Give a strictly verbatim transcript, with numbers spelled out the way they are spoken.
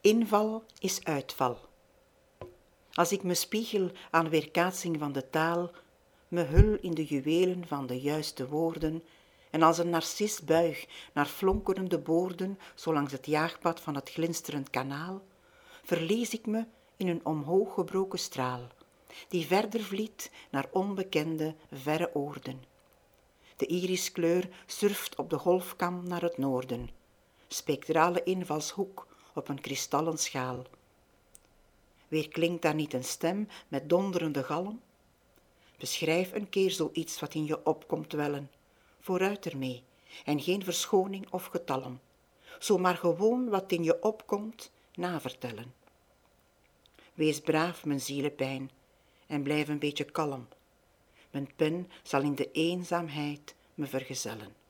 Inval is uitval. Als ik me spiegel aan weerkaatsing van de taal, me hul in de juwelen van de juiste woorden, en als een narcis buig naar flonkerende boorden, zo langs het jaagpad van het glinsterend kanaal, verlies ik me in een omhoog gebroken straal, die verder vliet naar onbekende, verre oorden. De iriskleur surft op de golfkam naar het noorden, spectrale invalshoek op een kristallen schaal. Weer klinkt daar niet een stem met donderende galm? Beschrijf een keer zoiets wat in je opkomt wellen, vooruit ermee, en geen verschoning of getalm, zomaar gewoon wat in je opkomt navertellen. Wees braaf, mijn zielepijn, en blijf een beetje kalm. Mijn pen zal in de eenzaamheid me vergezellen.